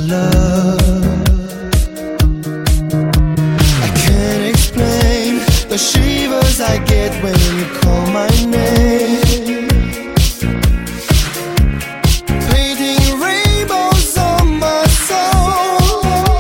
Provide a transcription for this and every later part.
love. I can't explain the shivers I get when you call my name. Painting rainbows on my soul.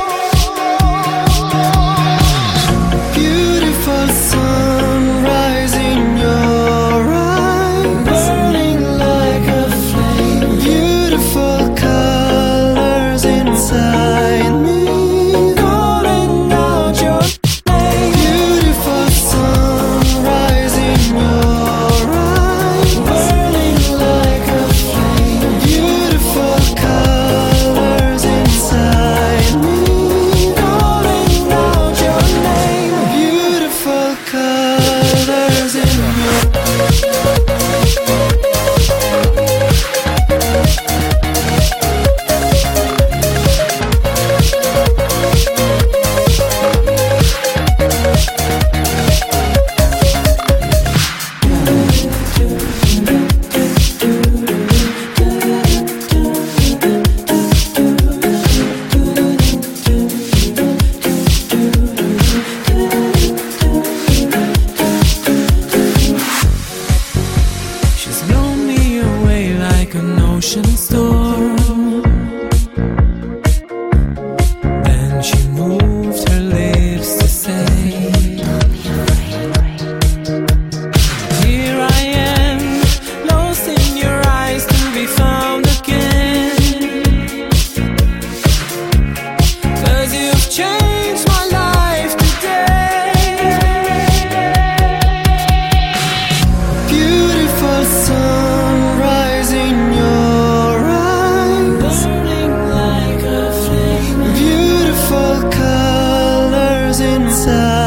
Beautiful sunrise in your eyes, burning like a flame. Beautiful colors inside me, calling out your name. Beautiful sunrise in your eyes, burning like a flame. Beautiful colors inside me, calling out your name. Beautiful colors in your She's blown me away like an ocean storm. Then she moved her lips to say, here I am, lost in your eyes, to be found again. 'Cause you've changed my life today. Beautiful sunrise in your eyes, burning like a flame. Beautiful colors inside